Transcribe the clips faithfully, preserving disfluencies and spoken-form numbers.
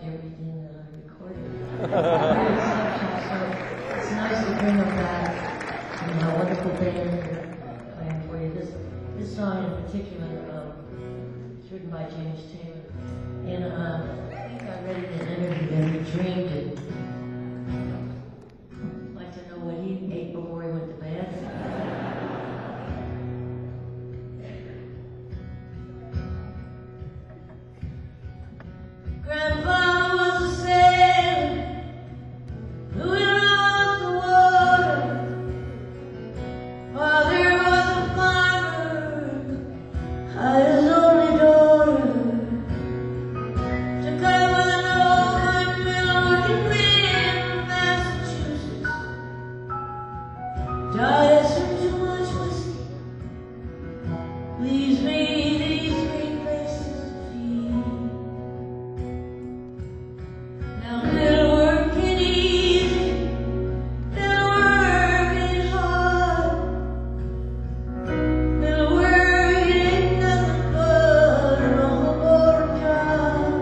loved everything that I recorded. Very exceptional. So it's nice to bring them back and my wonderful band uh, playing for you. This this song in particular uh, is written by James Taylor, and uh, I think I read it in an interview that he dreamed it. I'd like to know what he ate before he went to bed. Grandfather was a sailor, who around the water. Father was a farmer, I his only daughter. Took up with an old cotton mill working man from Massachusetts. Died from too much whiskey, leaves me these three places to feed. Now little work ain't easy, little work ain't hard. Little work ain't nothing but an overboard job.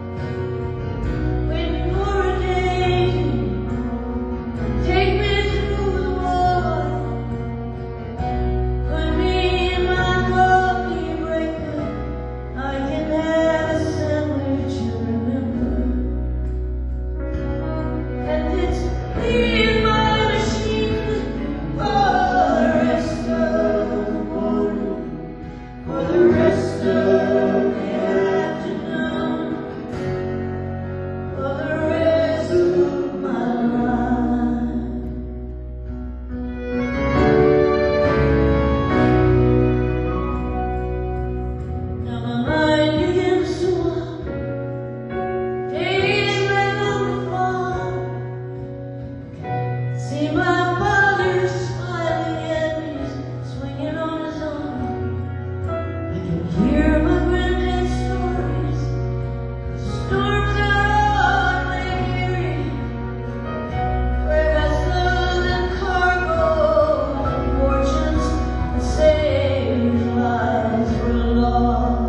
Waiting for a day to take me through the water. Put me in my coffee breaker, I can have a sandwich and remember. And it's me and my machine for the rest of the morning, for the rest of the afternoon, for the rest of my life. Now my mind begins to wander, days like on the farm. See my father smiling at me, swinging on his arm. I can hear my granddad's stories. The storms out on Lake Erie, where vessels and cargo and fortunes and saved lives were lost.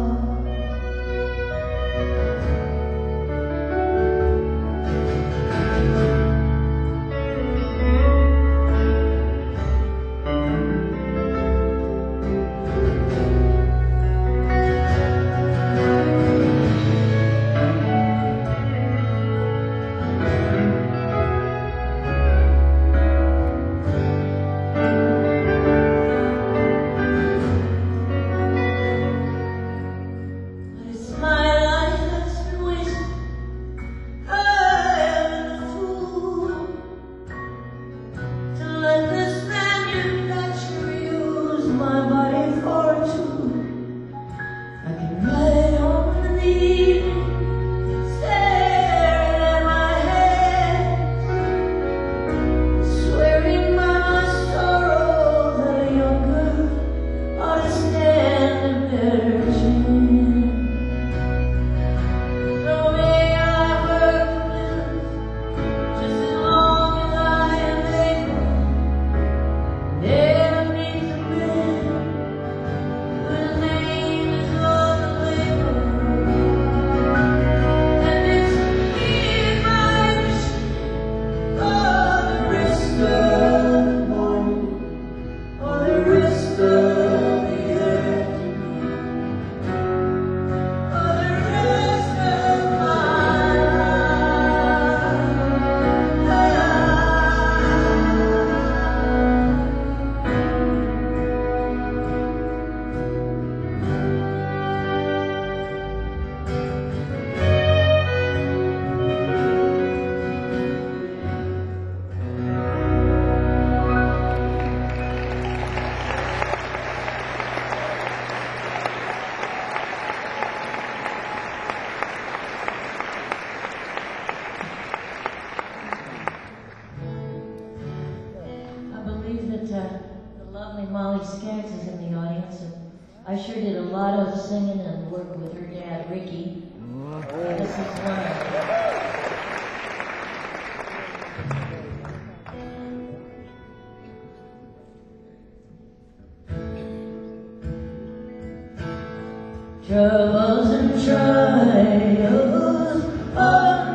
But it's my life that's been wasted. I am a fool to let this manufacturer use my body for a tool. I can ride home in the evening, staring at my head, swearing by my sorrow that a younger ought to stand a better chance. So may I work and live just as long as I am able, never meet the man whose name is on the label. And it's me and my machine for the rest of the morning, for the rest of the afternoon, for the rest of my life. I believe that uh, the lovely Molly Skaggs is in the audience, and I sure did a lot of singing and work with her dad, Ricky. This is one of them. Troubles and trials,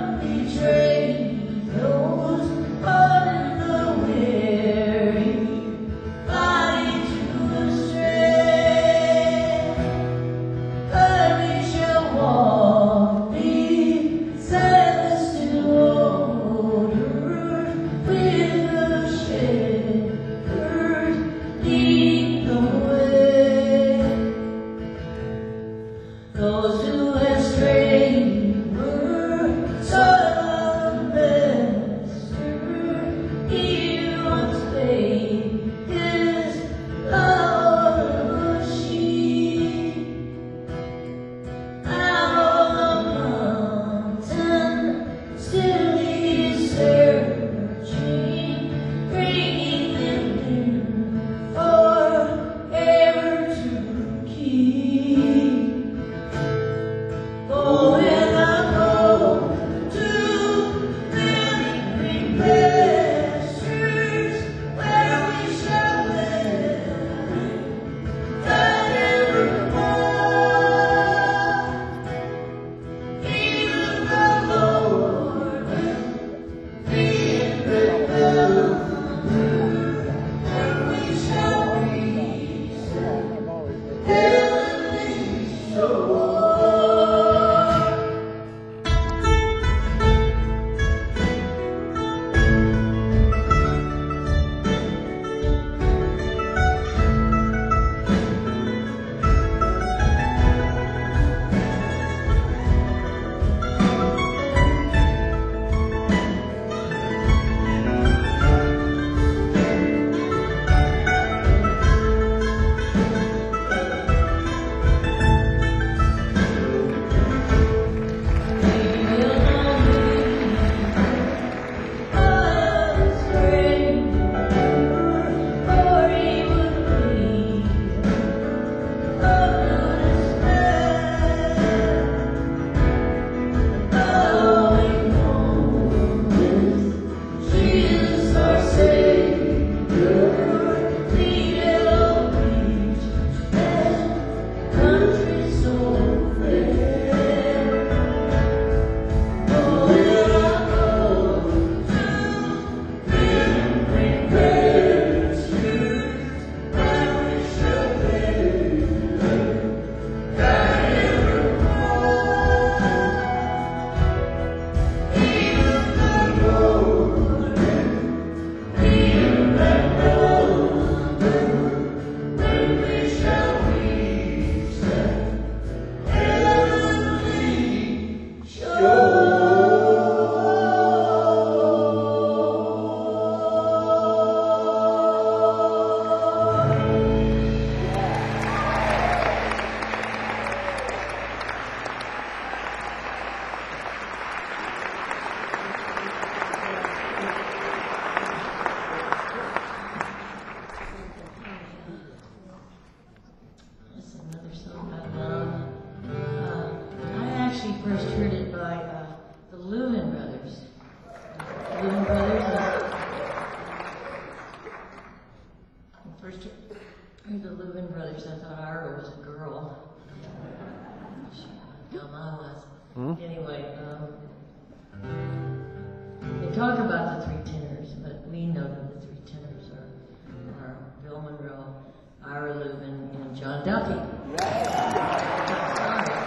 talk about the three tenors, but we know that the three tenors are, are Bill Monroe, Ira Lubin, and John Duffy. Sorry.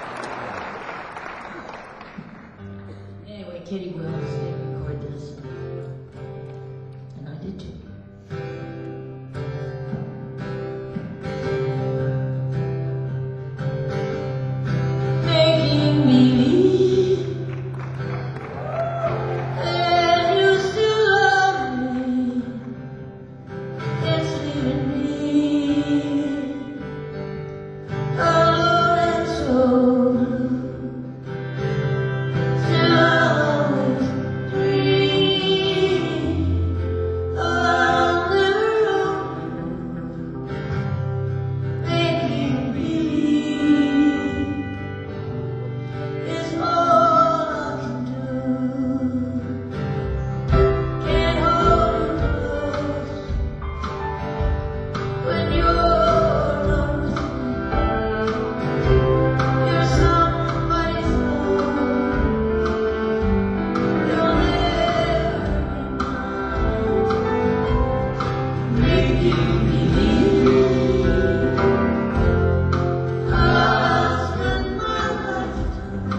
Anyway, Kitty Wells, they recorded this, and I did too. Making believe that you still love me, it's leaving me alone and so blue. Still always dream on the road, making believe is all I can do. Can't hold you close when you're not with me. You're somebody's love. You'll never be mine. Making believe I'll spend my lifetime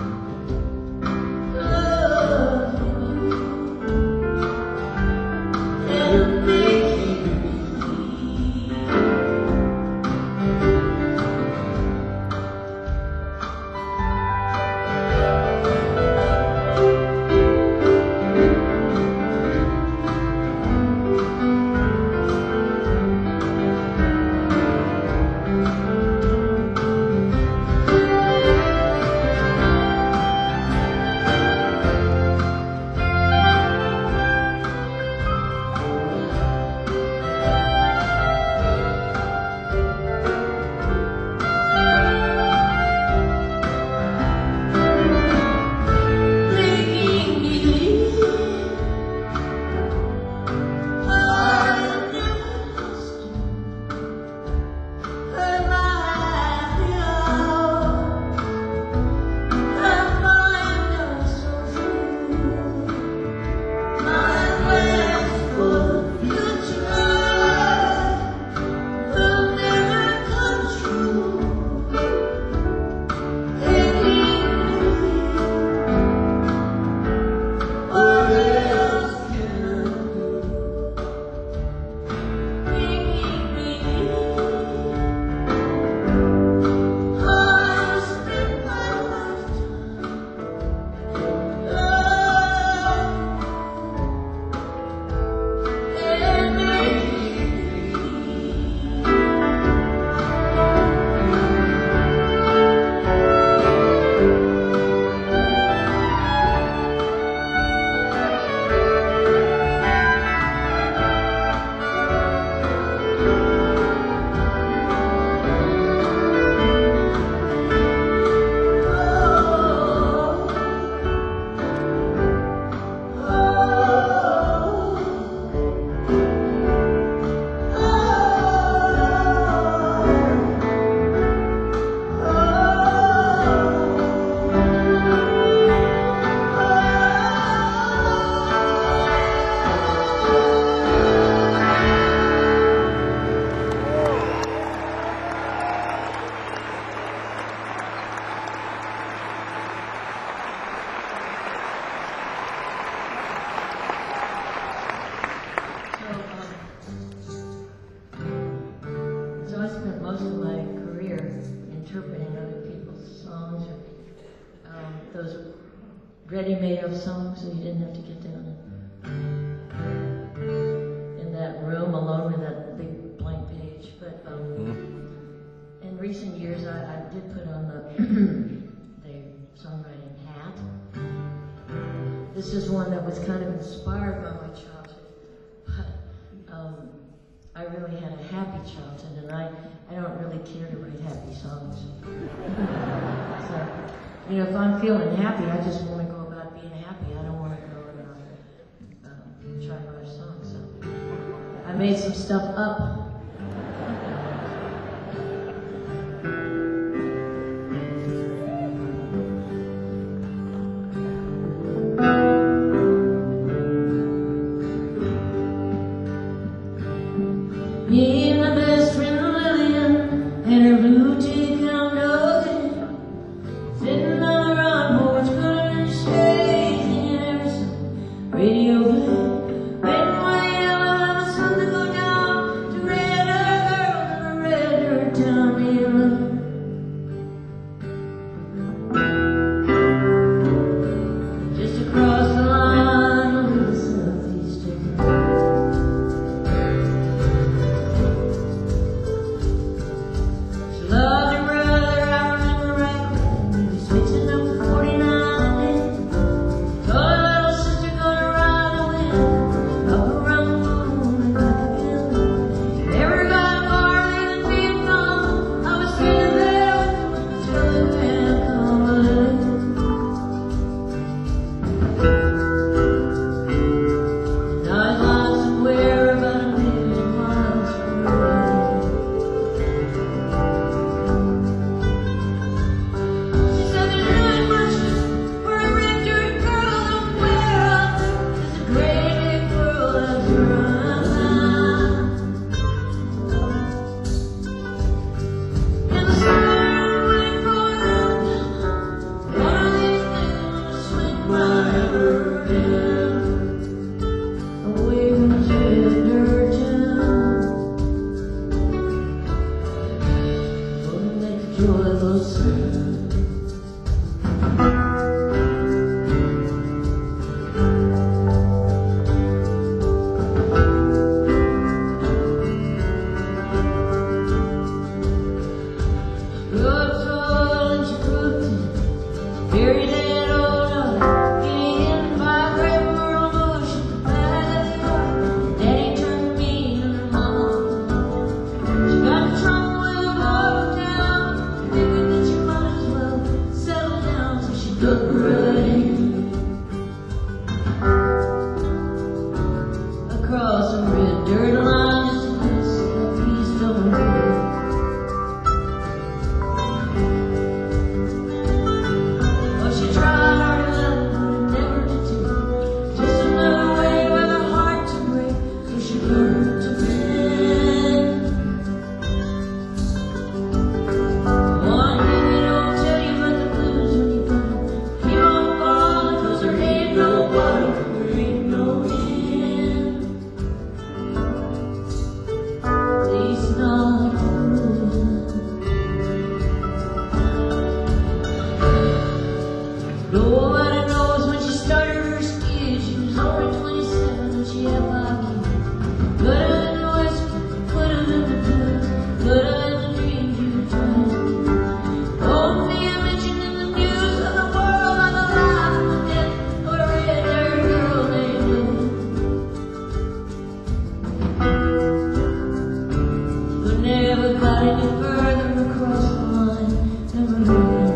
loving you and making believe. Making believe I never lost you. Heard my happy hour. Her mind was so true. My plans for the future will never come true. Making believe, what else can I do? Making believe I'll spend my lifetime loving and making believe. So, um, so I spent most of my career interpreting other people's songs, or um, those ready-made-up songs, so you didn't have to get down in, in that room alone with that big blank page. But um, in recent years, I, I did put on the the songwriting hat. This is one that was kind of inspired by my childhood, but um, I really had a happy childhood, and I, I don't really care to write happy songs. So, you know, if I'm feeling happy, I just want to go about being happy. I don't want to go and uh, um, try to write a song. So I made some stuff up. radio played. Red, white, yellow, it was fun to go down to red girls in a red dirt town. Just across the line over the southeastern. She loved her brother, I remember right when he was fixing up the forty-nine then. Told her little sister gonna ride the wind up around the moon and back again. Never got far in Vietnam. I was standing there with the telegram come a little. Across a red dirt line, just a little southeast of the road. Oh, she tried hard enough, but never to do. Just another way for her heart to break, so she learned to bend. One thing they don't tell you about the blues when you come. Keep on falling, 'cause there ain't no bottom, there ain't no end. Nobody knows when she started her ski. She was only twenty-seven and she had five kids. Could have been the whiskey, could have been the blues, could have been the dreams you were trying. Don't be a mention in the news of the world like the life and the death of a red-haired girl named Lily. But never got any further across the line, never knew.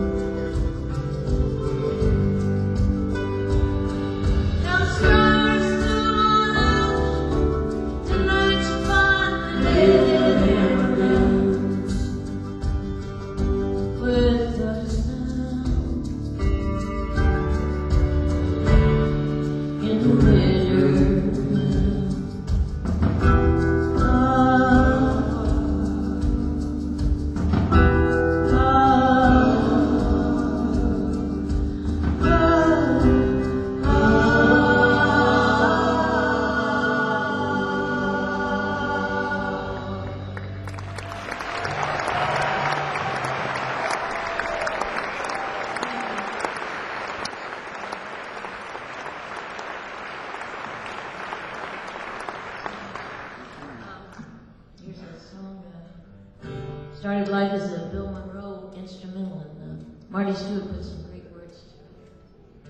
Started life as a Bill Monroe instrumental, and uh, Marty Stewart put some great words to it.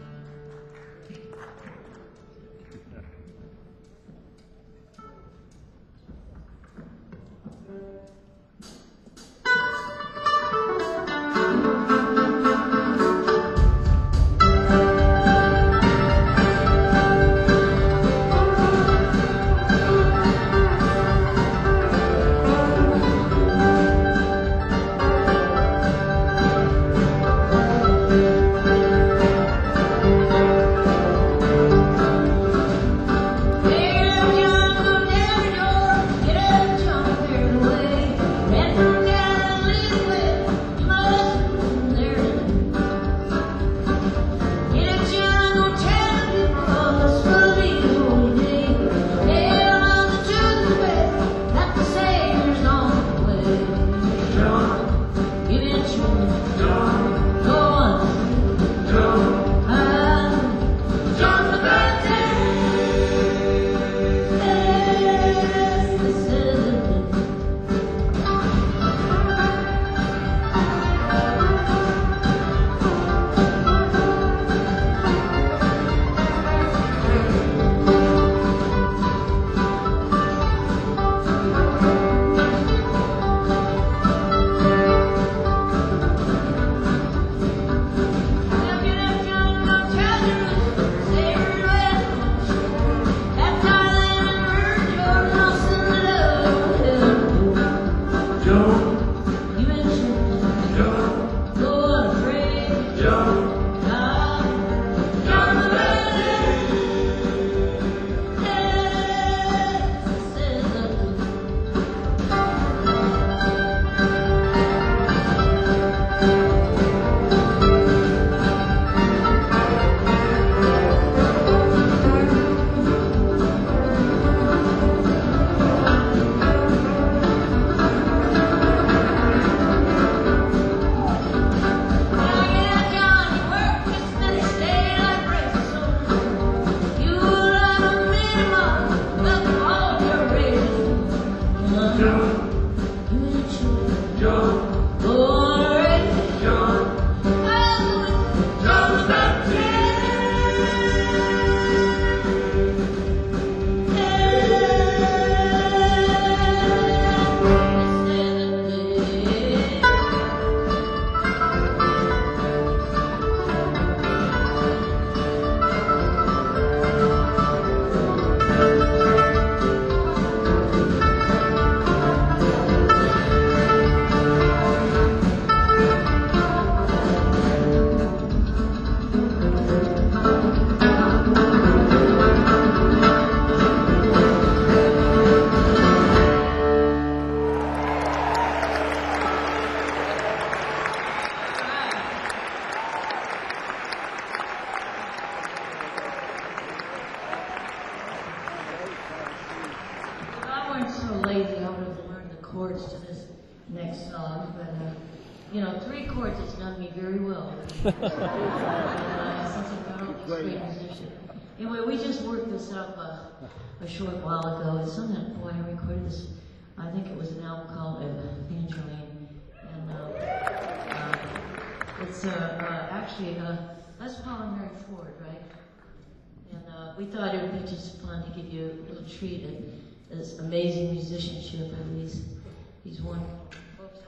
chords to this next song, but uh, you know, three chords has done me very well. and, uh, since I've got all this great musician. Anyway, we just worked this up uh, a short while ago. It's something, boy, I recorded this. I think it was an album called uh, Angeline, and uh, uh, it's uh, uh, actually uh, Les Paul and Mary Ford, right? And uh, we thought it would be just fun to give you a little treat of this amazing musicianship of these these wonderful folks.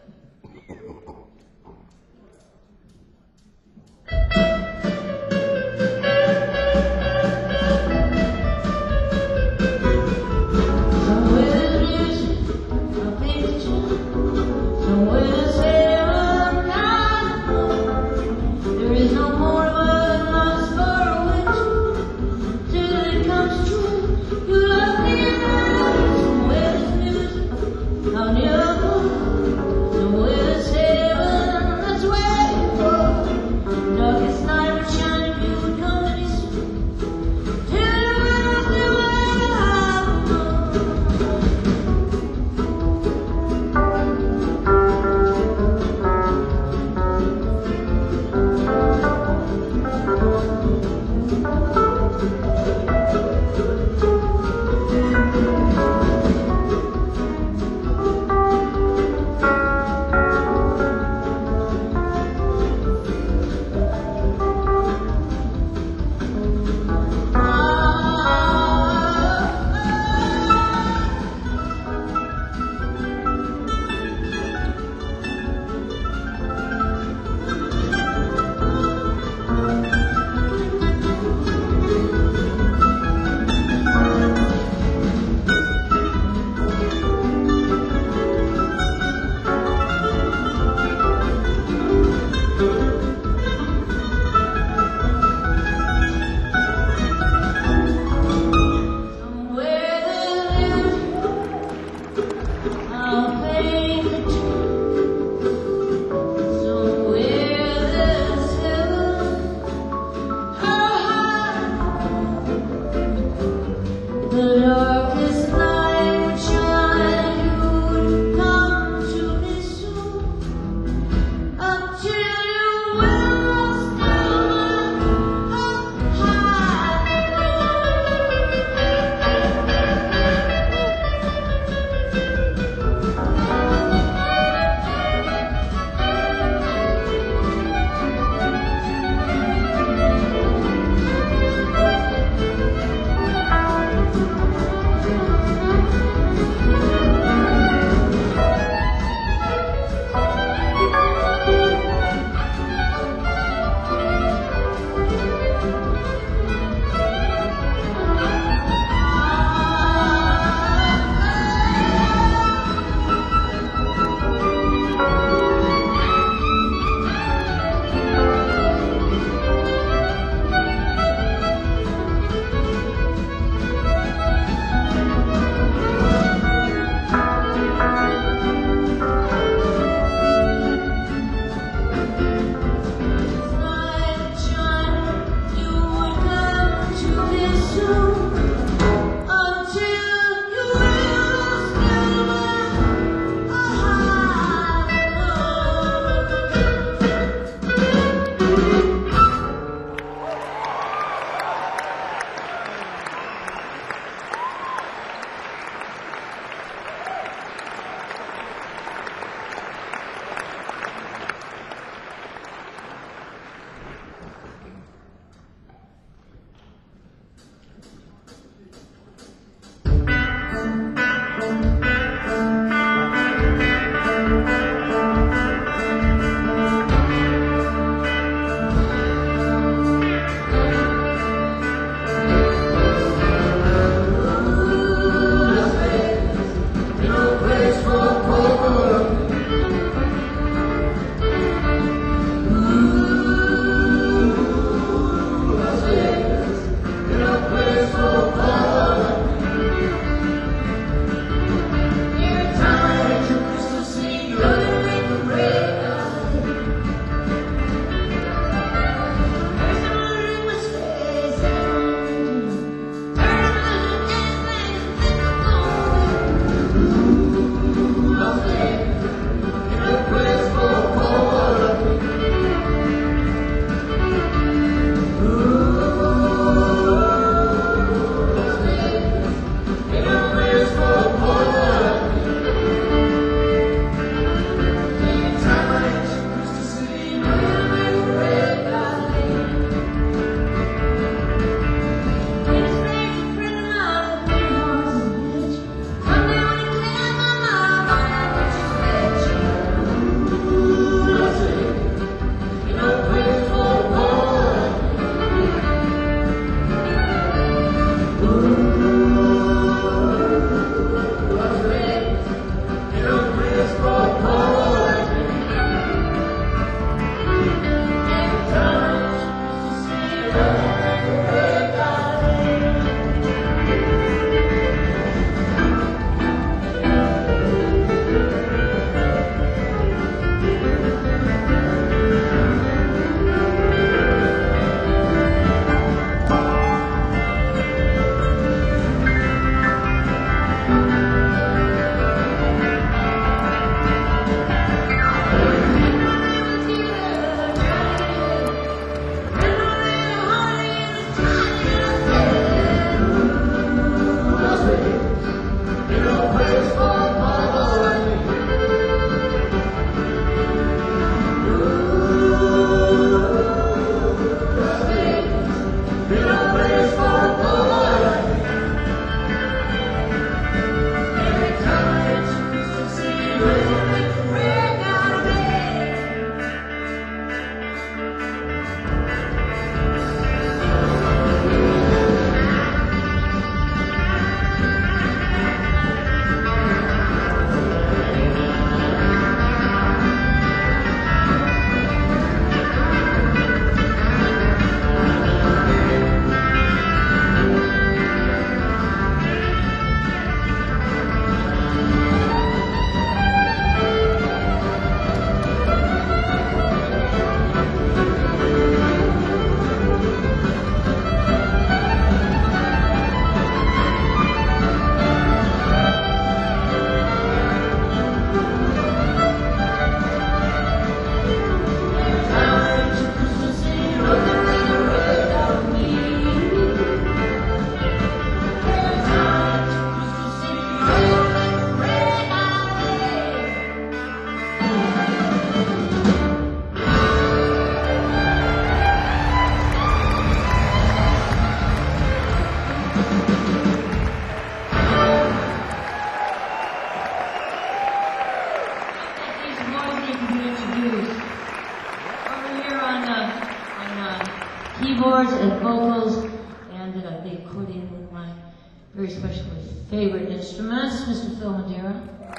accompanied with my very special favorite instruments, Mister Phil Madeira.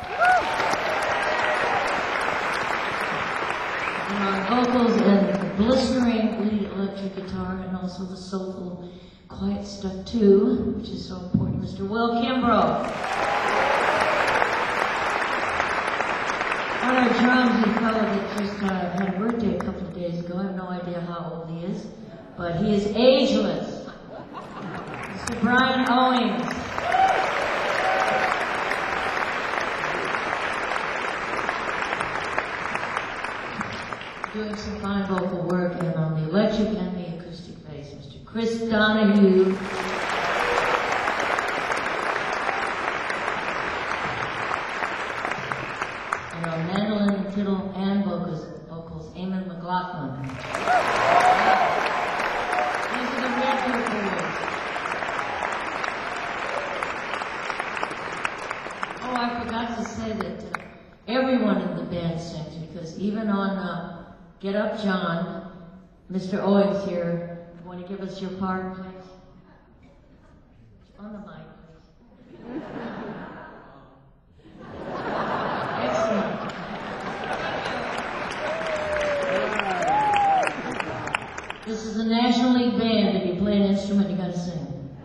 And on vocals and the blistering lead electric guitar, and also the soulful, quiet stuff too, which is so important, Mister Will Kimbrough. On our drums, a fellow that just uh, had a birthday a couple of days ago. I have no idea how old he is, but he is ageless. Mister Brian Owings. Doing some fine vocal work, and on the electric and the acoustic bass, Mister Chris Donahue. And on mandolin, fiddle, and vocals, vocals Eamon McLaughlin. These are the Redwood Boys. Oh, I forgot to say that uh, everyone in the band sings, because even on uh, Get Up, John, Mister Owings here, you want to give us your part, please? On the mic, please. Excellent. This is a National League band. If you play an instrument, you gotta sing.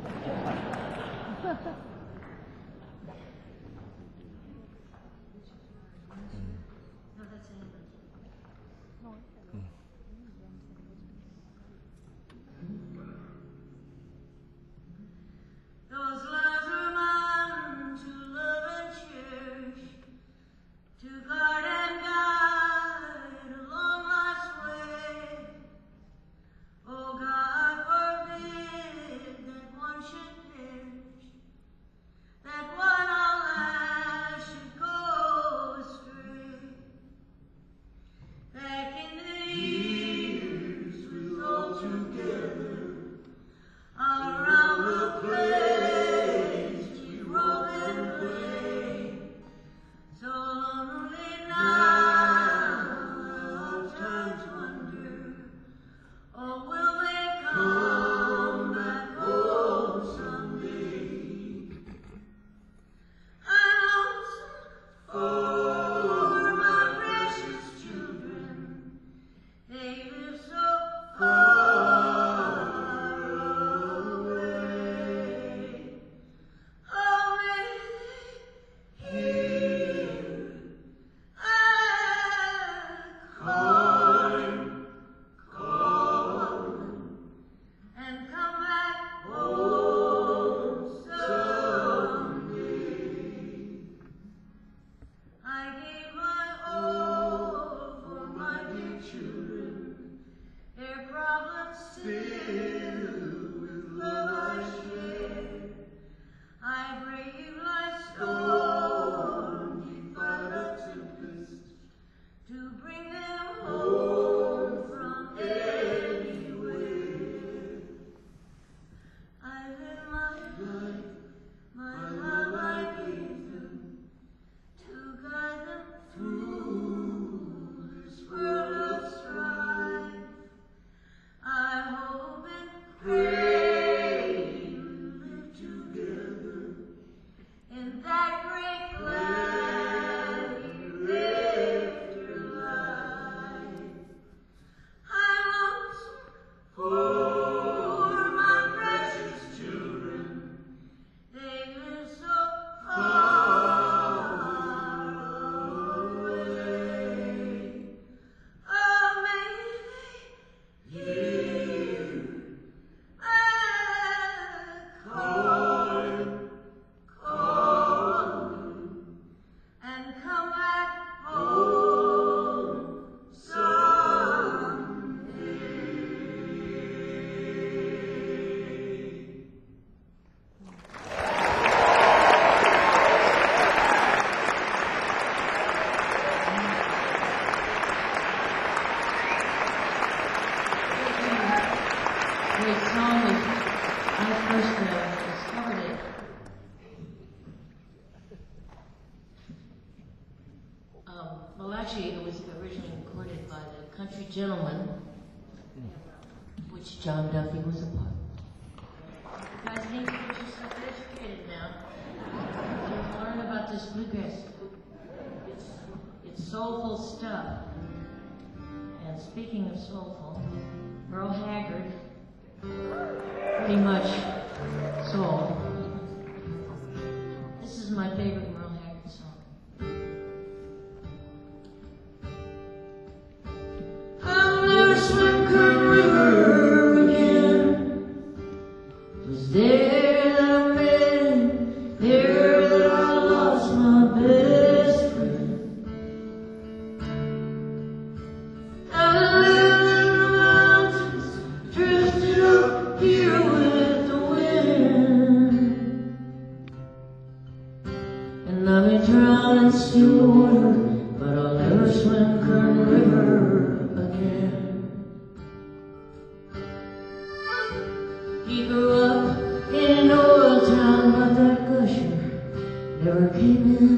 Those lives are mine to love and cherish, to guard and guide along life's way. Oh God, forbid that one should perish, that one all life should go astray. Back in the years we all together, around the place we roll and play. So lonely now, I oftentimes wonder, oh, will they come back home someday? I'm lonesome for my precious children. They live so far away. Oh, may they hear a calling, calling, and come back home someday. I gave my all for my dear children, their problems still with love I share. I brave life's storm, defied a tempest, to bring them home from anywhere. I live my life, my love I gave them, to guide them through this world of strife. I hope and pray we'll live together in that great glad hereafter life. I'm lonesome for my precious children. They live so far away. Oh, may they hear a calling, calling, and come back home someday. Great song. Was, I first uh, discovered it. Um, well, actually, it was originally recorded by the Country Gentlemen, which John Duffy was a part of. You guys need to bluegrass. It's, it's soulful stuff. And speaking of soulful, Merle Haggard, pretty much soul. This is my favorite Merle Haggard song. I'll never swim Kern River again. It was there that I met him, there that I lost my best friend. I was living in the mountains, drifted up here with the wind. And I may drown in still water, but I'll never swim Kern River again. He grew up in an oil town, but that gusher never came in.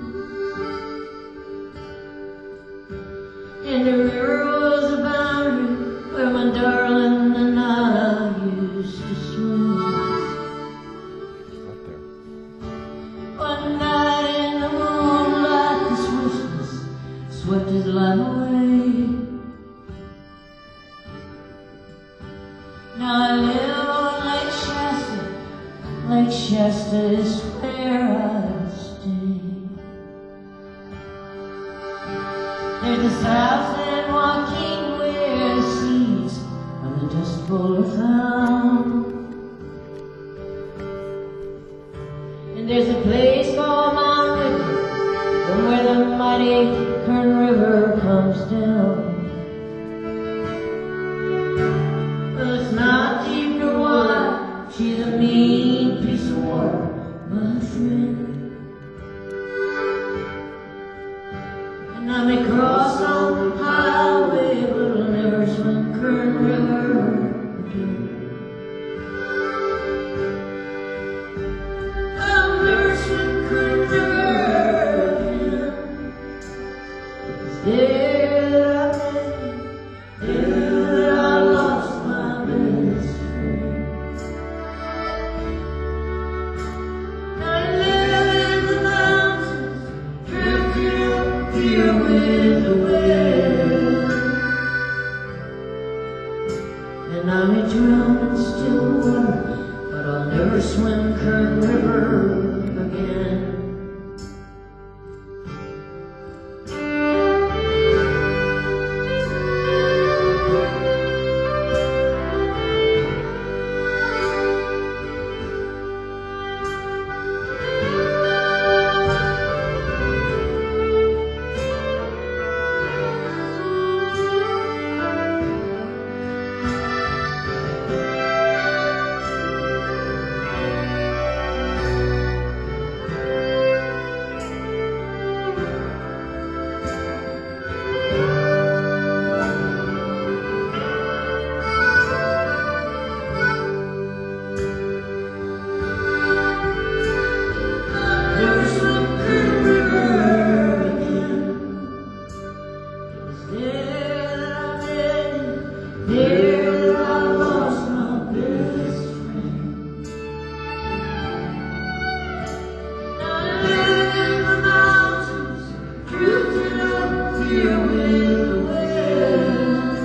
And the river was a boundary where my darling and I used to swim. Right there. One night in the moonlight, the swiftness swept his life away. Now I live on Lake Shasta. Lake Shasta is where I stay. There's the South San Joaquin where the seeds of the Dust Bowl are found. And there's a place called Mount Whitney, from where the mighty Kern River comes down. Well, it's not deep nor wide, she's a mean piece of water, my friend. And I may cross on the highway, but I'll never swim Kern River again. I'll never swim Kern River again. It's there that I met, there that I lost my best friend. I live in the mountains, drifting up here with the wind. And I may drown in still water, but I'll never swim Kern River again. Never swim Kern River again. It was there that I met him, there that I lost my best friend. Now I live in the mountains, drifting up here with the wind.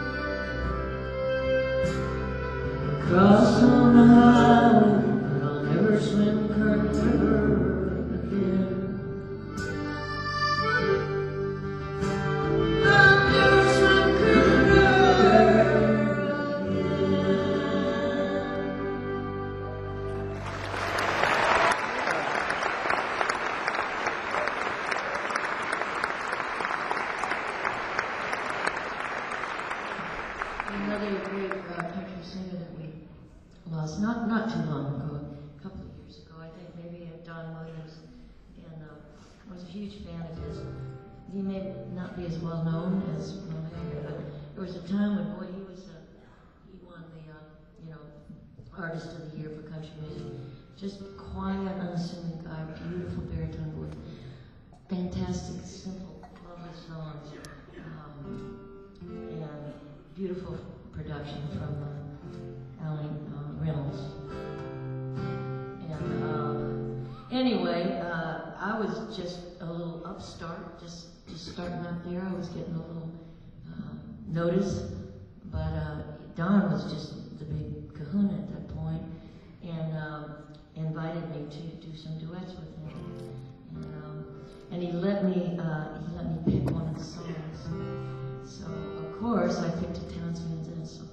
Across on the highway, but I'll never swim Kern River again. I'll never swim Kern River again. Another great uh, country singer that we lost not not too long ago, a couple of years ago, I think maybe uh, Don Williams, and uh, I was a huge fan of his. He may not be as well known as Merle Haggard, but there was a time when, boy, he was uh, he won the uh, you know Artist of the Year for country music. Just quiet, unassuming guy, beautiful baritone voice, fantastic, simple, lovely songs, um, and beautiful production from uh, Alan uh, Reynolds. And uh, anyway, uh, I I was just a little upstart, just just starting out there. I was getting a little uh, notice, but uh, Don was just the big kahuna at that point, and um, invited me to do some duets with him. And, um, and he let me uh, he let me pick one of the songs. So of course I picked a Townes Van Zandt song.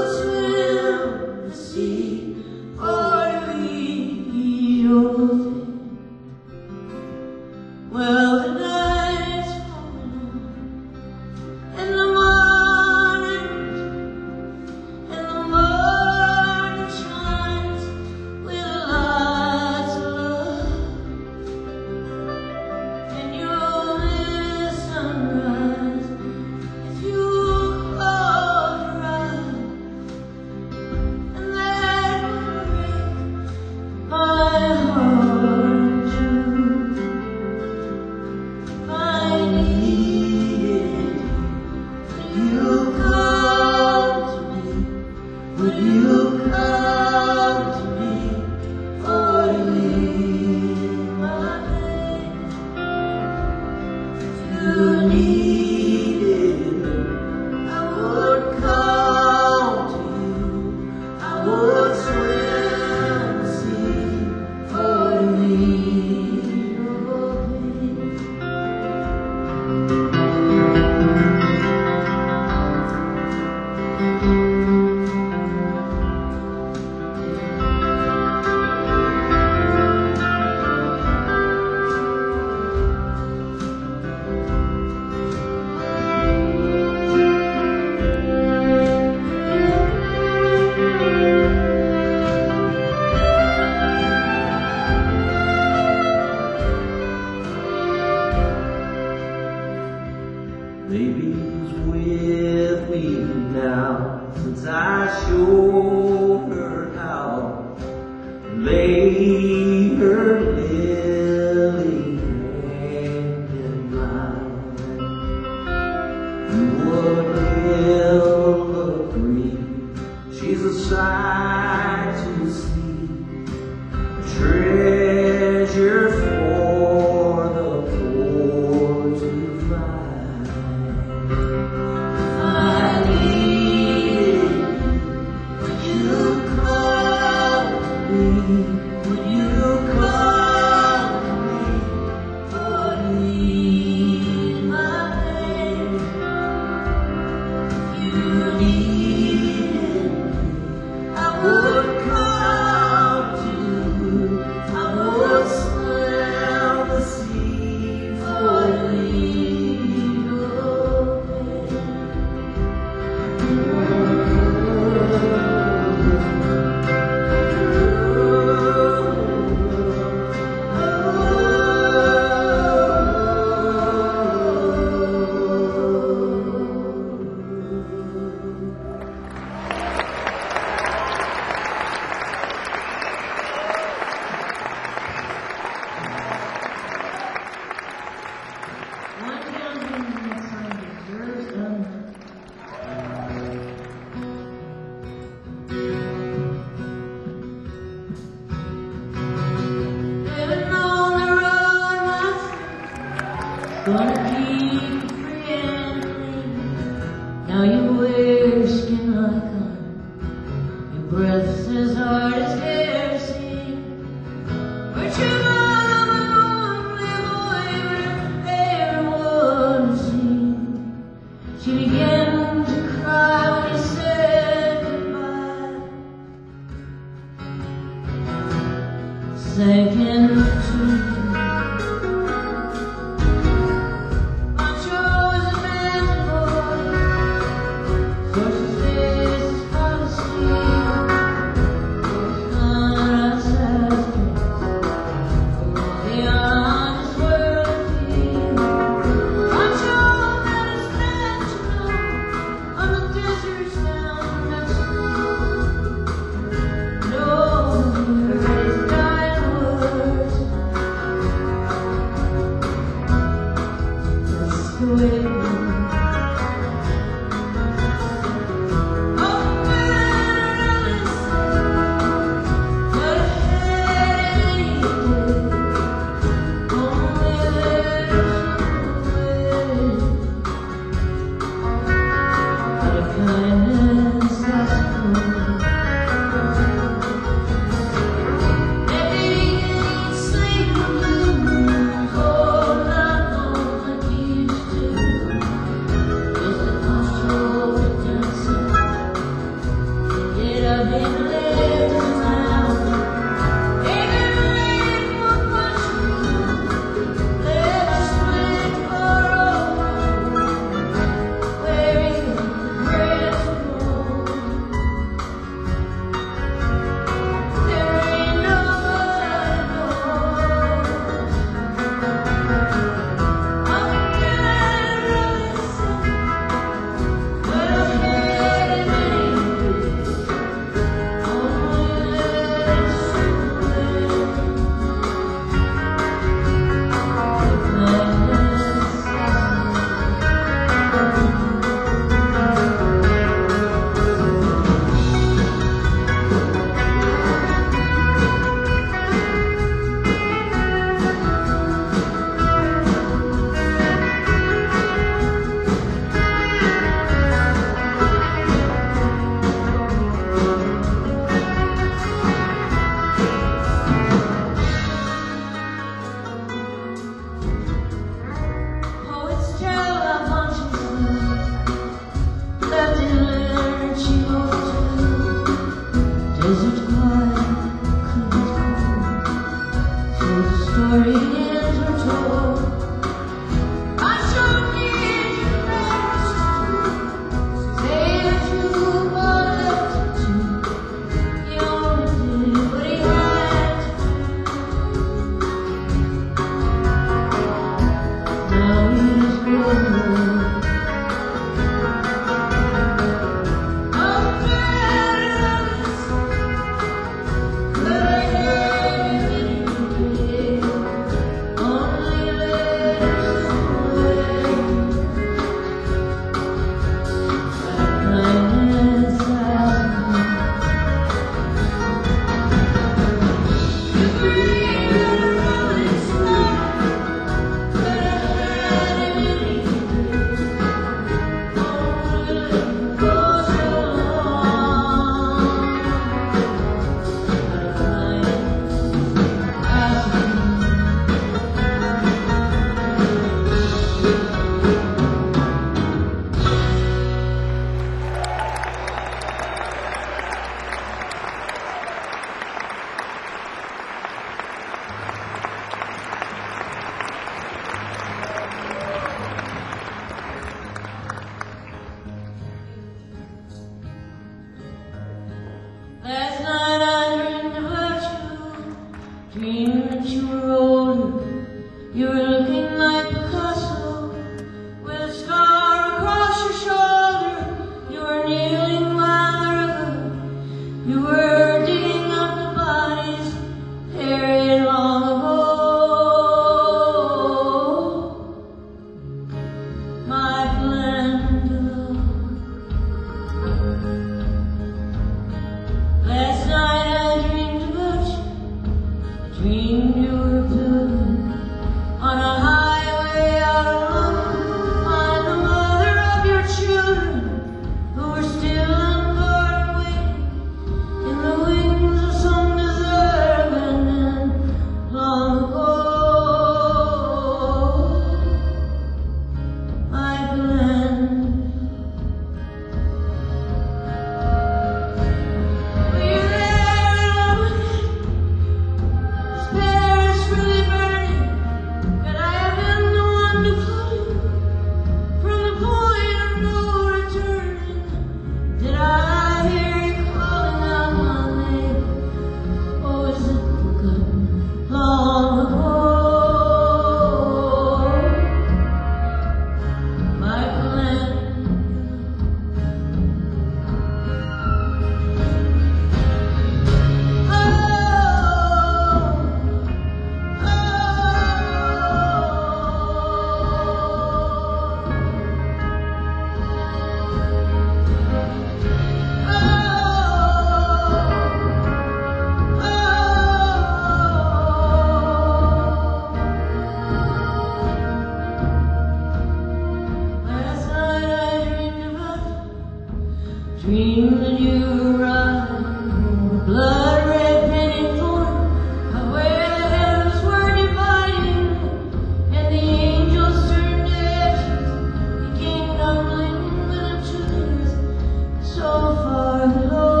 dream that you were riding on a blood-red painted thorn, where the heavens were dividing, and the angels turned to ashes. He came tumbling with a truth so far below.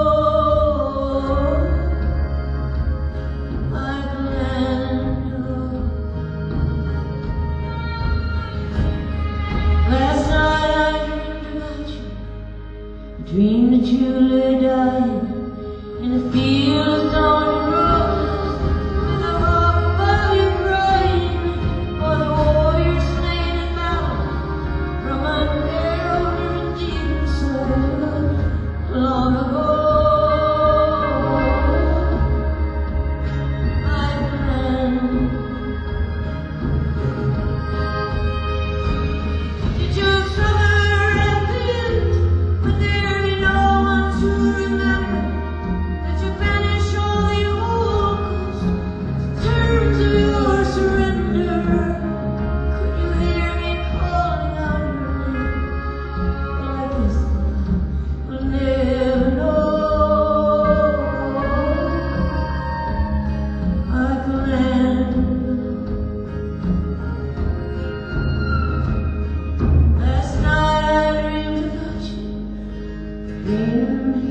Dream that you lay dying in a field of thorny roses, with a rock above you crying for the warrior slain in battle from an arrow driven deep inside long ago. I planned. Did you summer and wind when there to remember that you banish all the old ghosts, turn to your surrender? Could you hear me calling out your name? Well, I guess we'll never know. I could land. Last night I dreamed about you. Dreamed.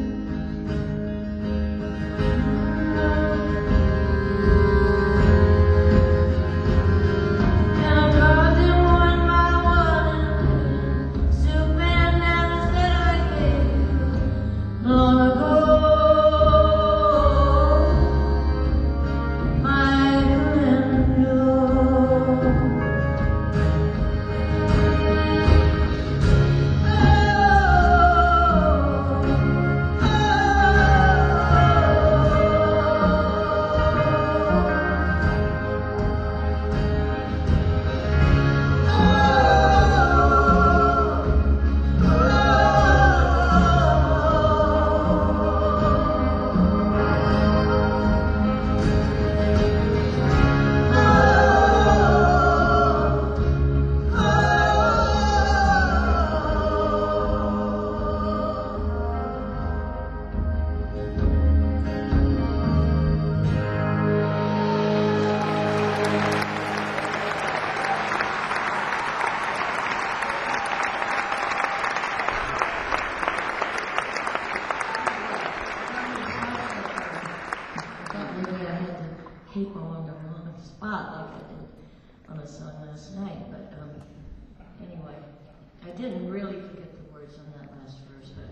Capo on the wrong spot like I did on a song last night, but um, anyway, I didn't really forget the words on that last verse, but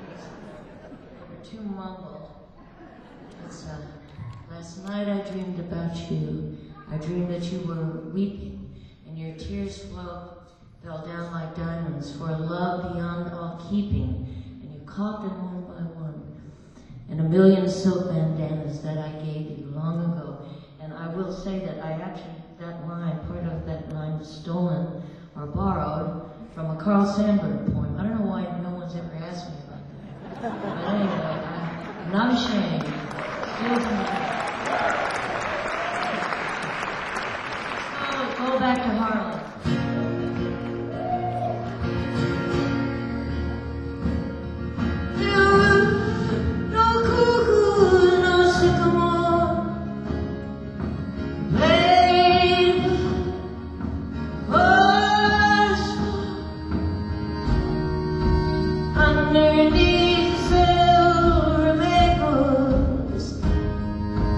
they're too mumbled. It's, uh, last night I dreamed about you. I dreamed that you were weeping, and your tears flow, fell down like diamonds for a love beyond all keeping, and you caught them one by one, and a million silk bandanas that I gave you long ago. And I will say that I actually, that line, part of that line was stolen or borrowed from a Carl Sandburg poem. I don't know why no one's ever asked me about that. But anyway, I'm not ashamed. So, go back to Harlem. Underneath silver maples,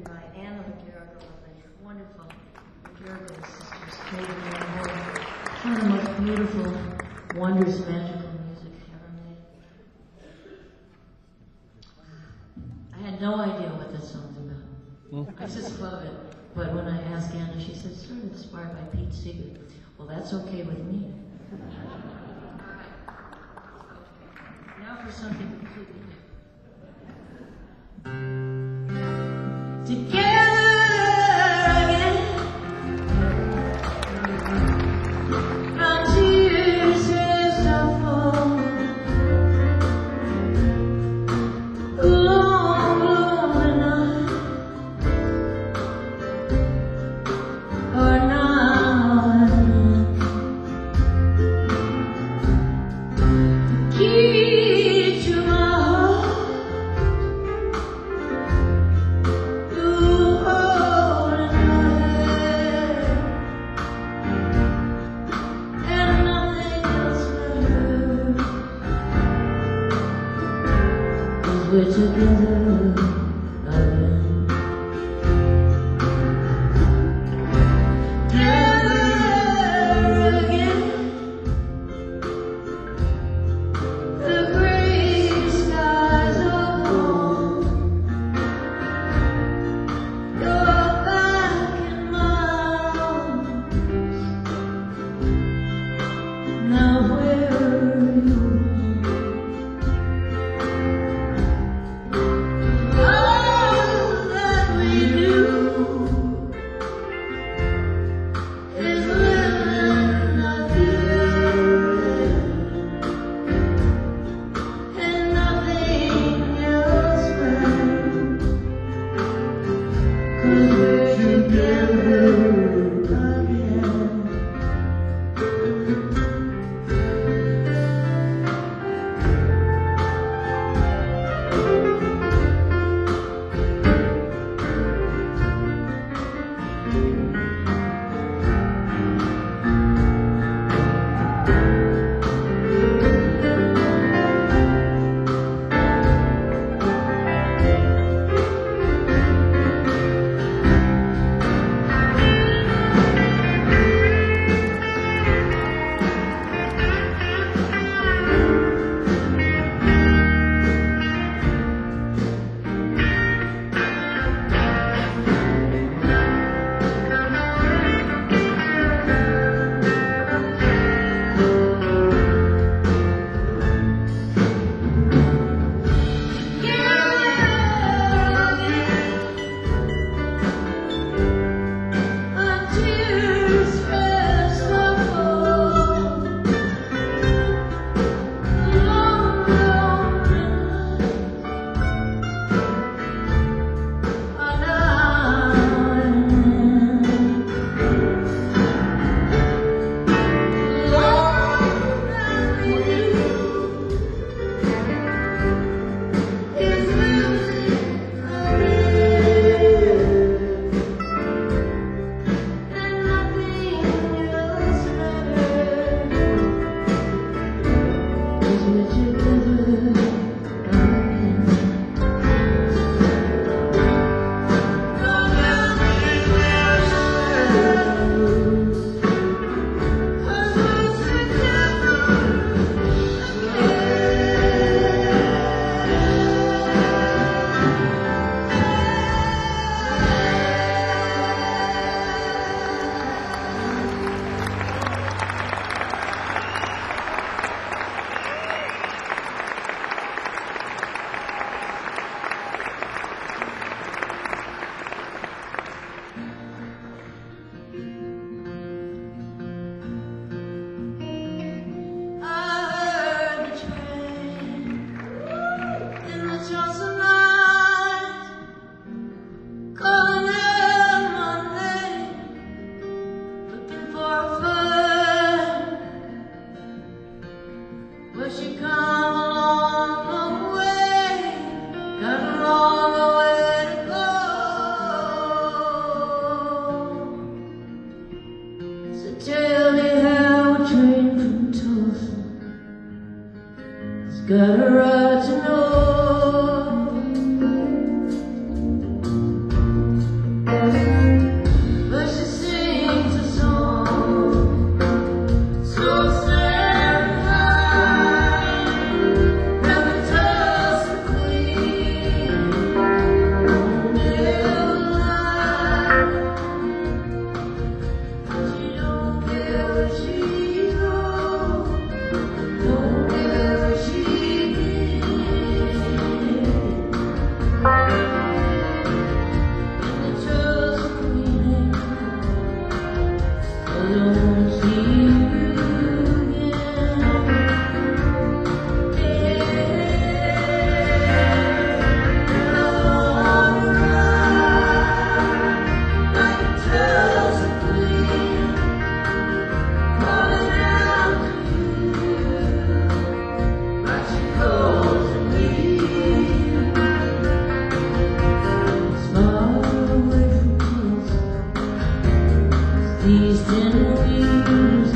by Anna McGarrigle of the wonderful McGarrigle sisters, Kate and Anna. It's one of the most beautiful, wondrous, magical music ever made. I had no idea what this song's about. I just love it. But when I asked Anna, she said, sort of inspired by Pete Seeger. Well, that's okay with me. Now for something completely new. Together again, from tears as I fall, long, lonely night, or now and then, key to my heart. We're together again. Together again. The gray skies are home. You're back in my arms. Now where are you? Got a right to know. these gentle years.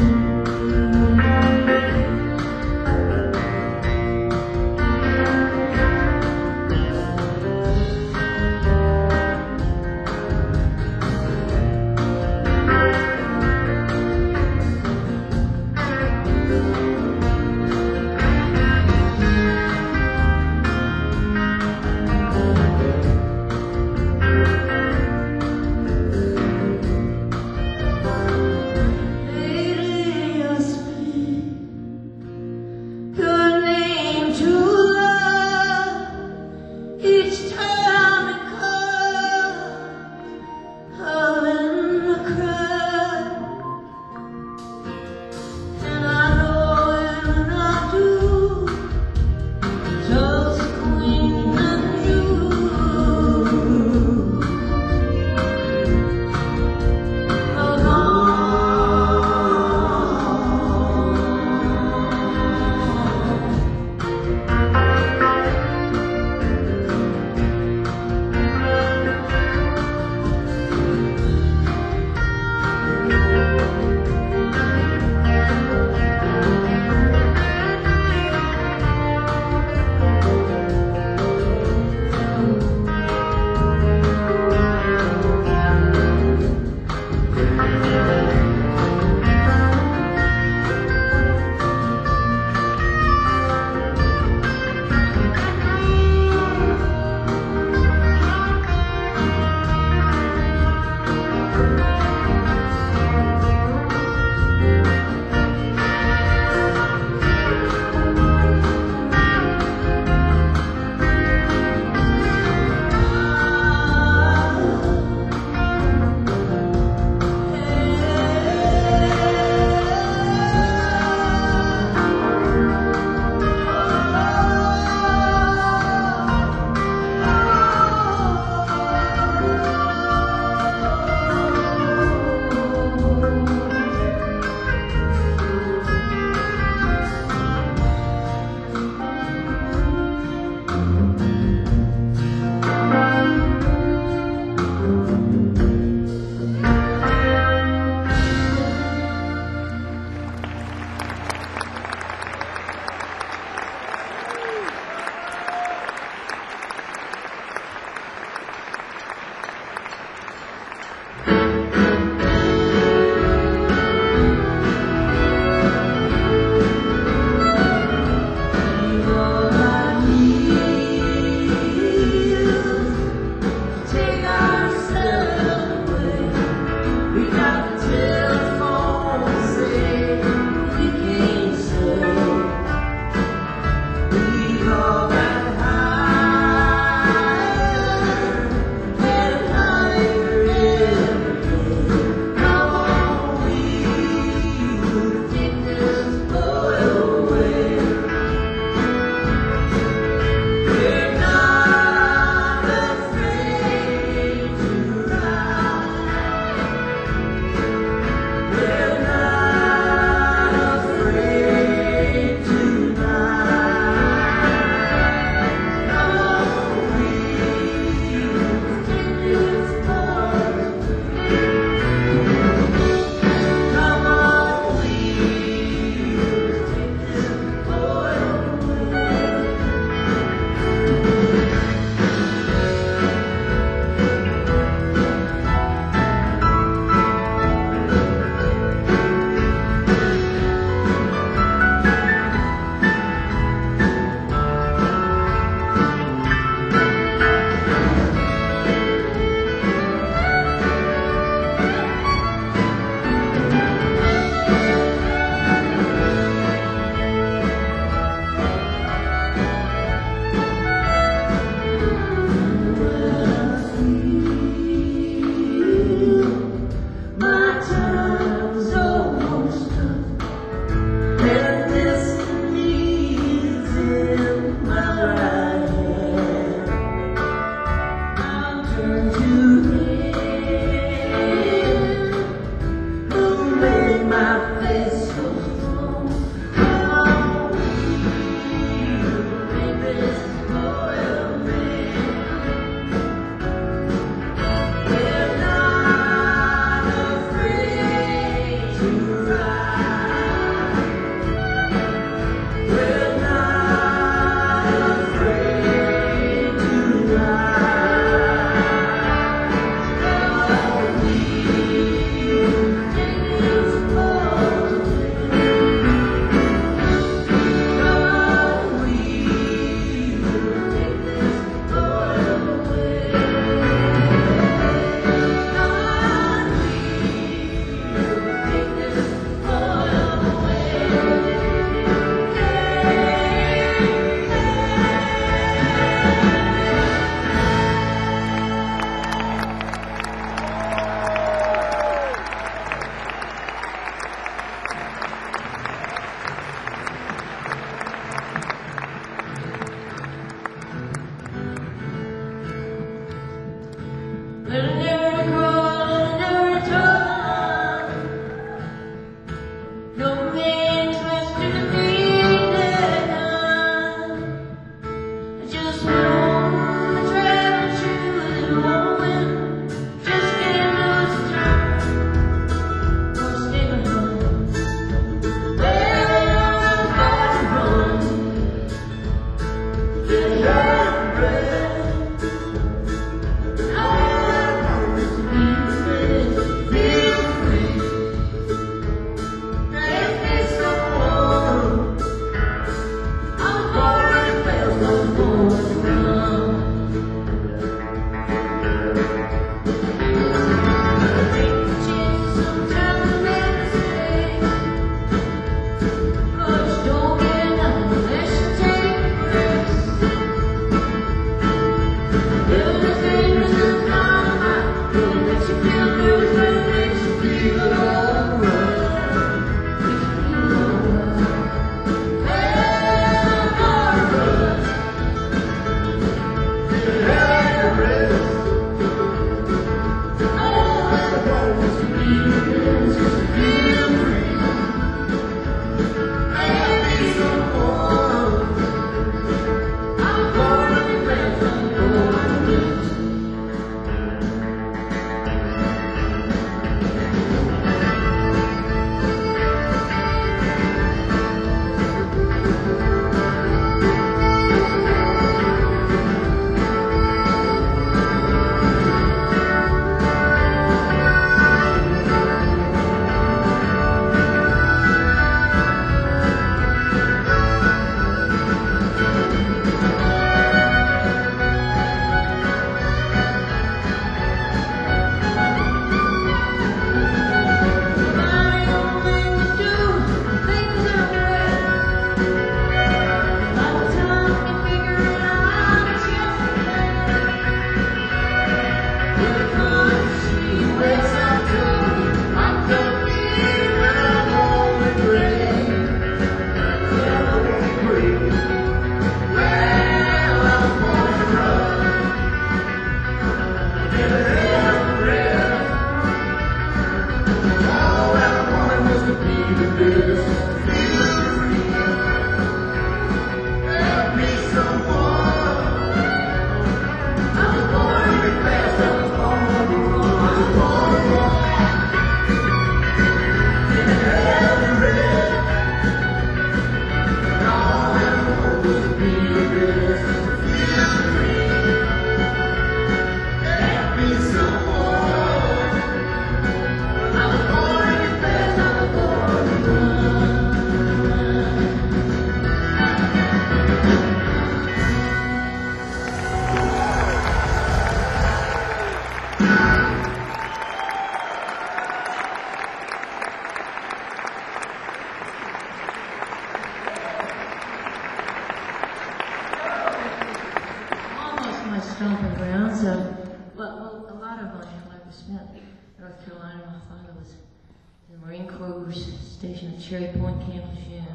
North Carolina. My father was in the Marine Corps stationed at Cherry Point, Camp Lejeune.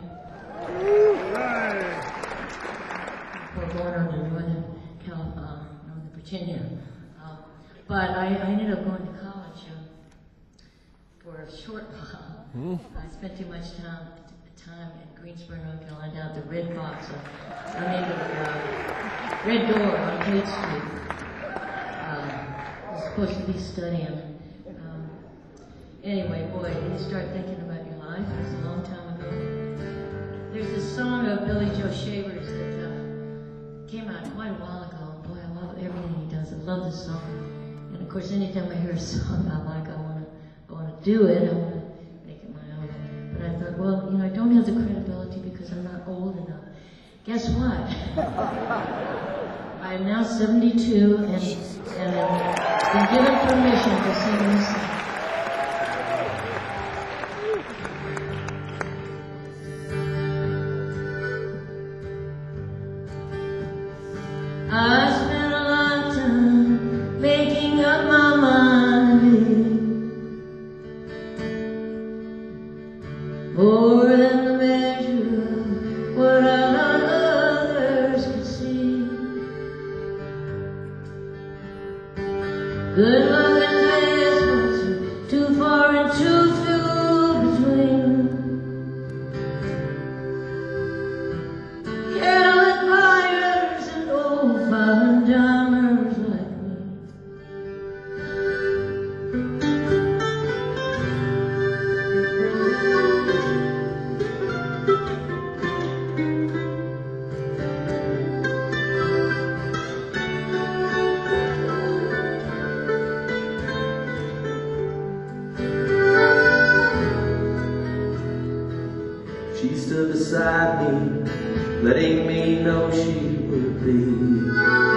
We're born over in Northern, Cal, uh, Northern Virginia. Uh, but I, I ended up going to college uh, for a short while. Mm. I spent too much time time in Greensboro, North Carolina, down at the Red Fox. Uh, I mean, uh, Red Door on Tate Street. Uh, I was supposed to be studying. Um, anyway, boy, you start thinking about your life. It was a long time ago. There's this song of Billy Joe Shaver's that uh, came out quite a while ago. Boy, I love everything he does. I love this song. And of course, anytime I hear a song I like, I want to, I want to do it. I want to make it my own. But I thought, well, you know, I don't have the credibility because I'm not old enough. Guess what? I am now seventy-two and, and I've been given permission to sing this song. I spent a lifetime making up my mind more than the measure of what I thought others could see. Good luck and bad ones are too far and too few between. Careless buyers and old five-and-dimers like me. She stood beside me, letting me know she would be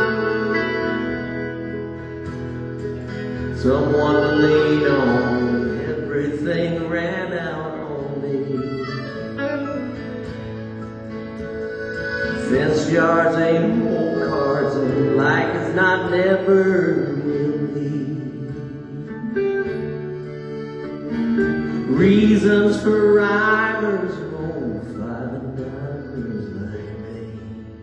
someone to lean on when everything ran out on me. Fence yards ain't old cards, and like it's not never will be. Reasons for rhymers won't five and dimers like me.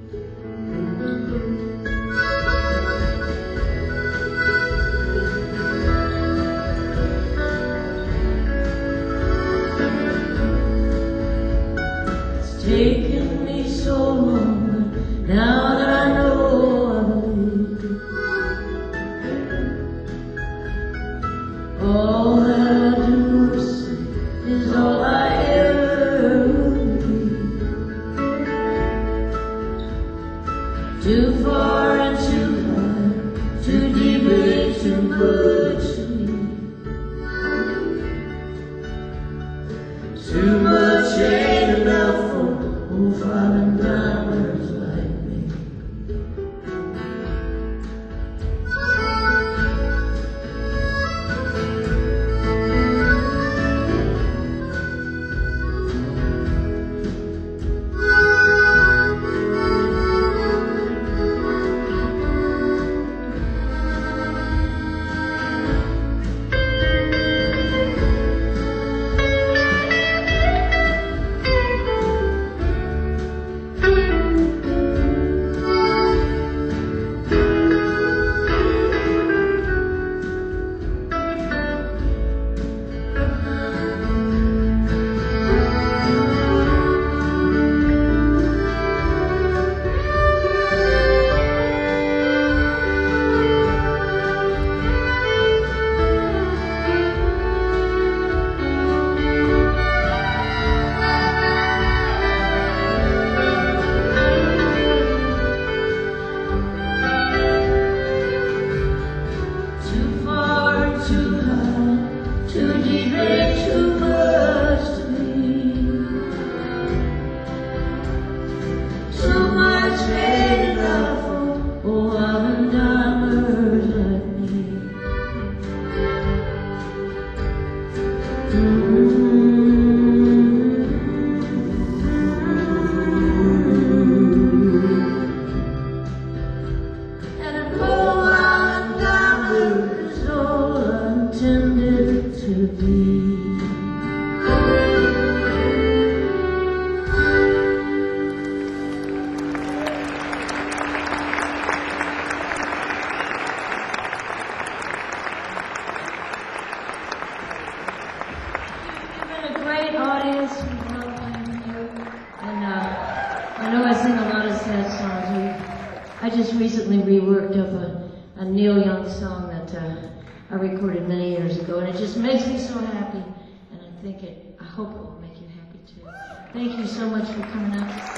It's taken me so long, but now that I know I believe all that I do is all I ever will be. Too far and too high, too deep and too much to me. Too much ain't enough for old five-and-dimers like me. Bye, sweetheart. Thank you. And uh, I know I sing a lot of sad songs. We, I just recently reworked up a, a Neil Young song that uh, I recorded many years ago, and it just makes me so happy. And I think it, I hope it will make you happy too. Thank you so much for coming out.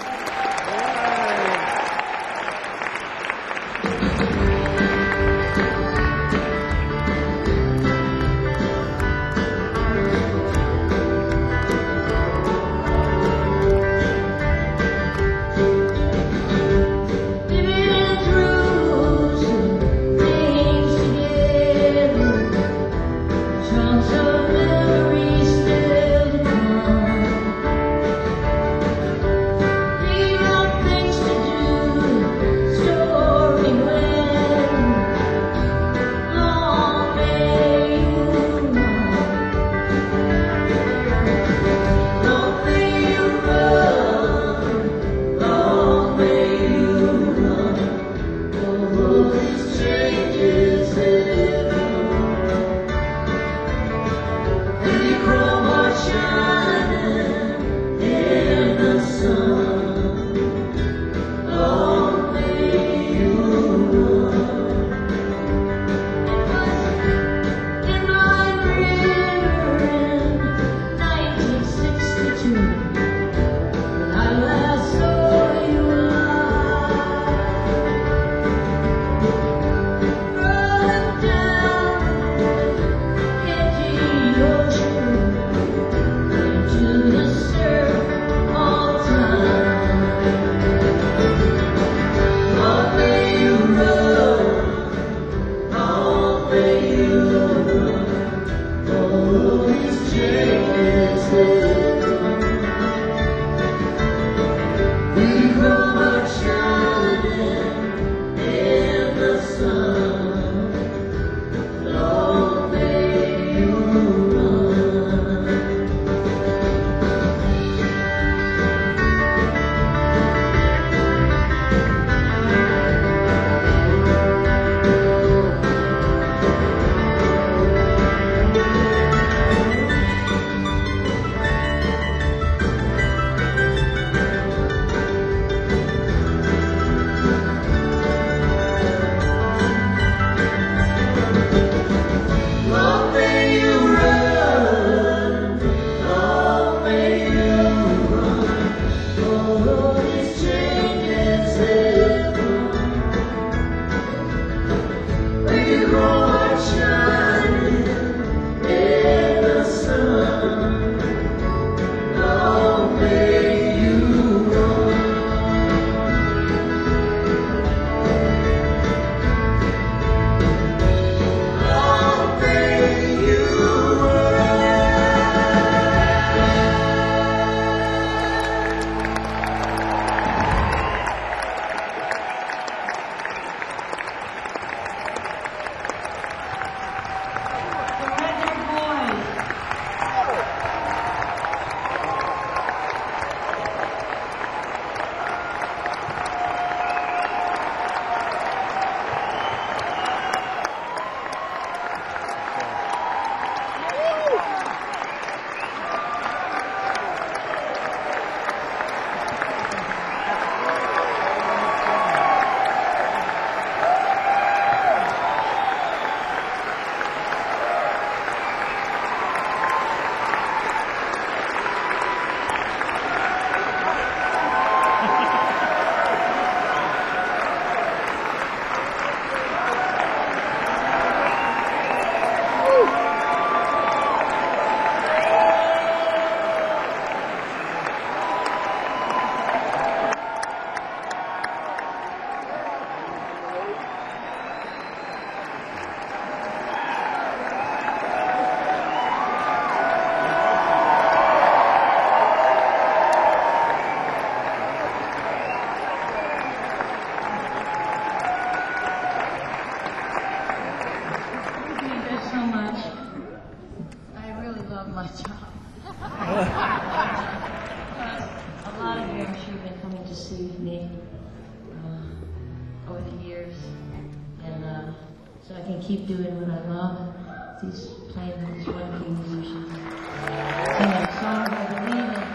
so I can keep doing what I love. These playing with these wonderful musicians. Singing songs I believe in.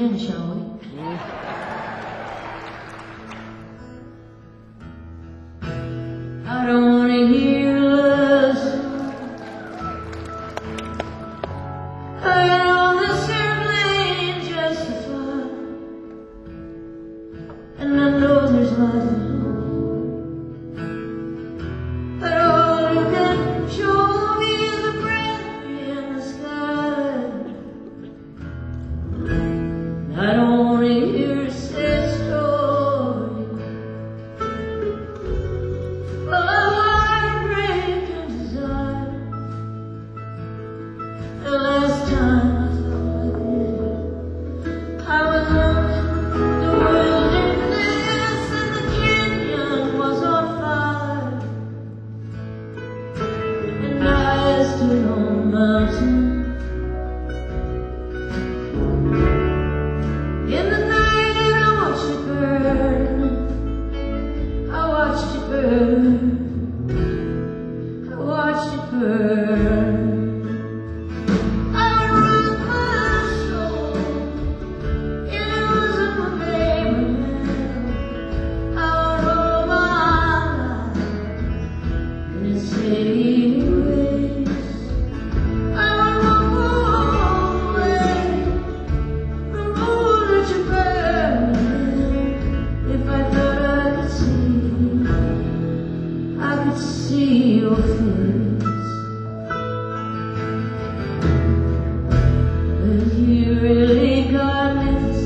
again, shall we? I don't wanna hear love song. I got all this airplane just for fun, and I know there's life at home, but all you can show me is a breath in the sky. I don't wanna hear a sad story of heartbreak and desire. The last time I felt like this, I was on the wilderness and the canyon was on fire, and I stood on a mountain. In the night I watched it burn, I watched it burn, I watched it burn. I would run my soul in the woods of my Abraham. I would roll my life in a city of waste. I would walk away from all that you burn. If I thought I could see, I could see your face. But you really got me this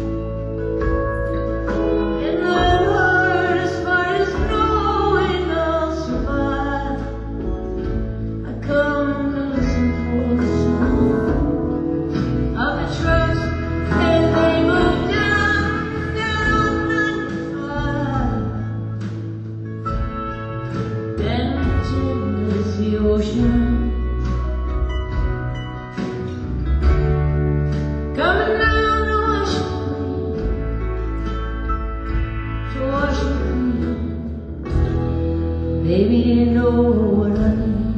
time. And the hardest part is knowing I'll survive. I come to listen for the sound of the trucks as they move down, down ninety-five. And as the ocean coming down to wash me clean, to wash me clean. Baby, you know what I need.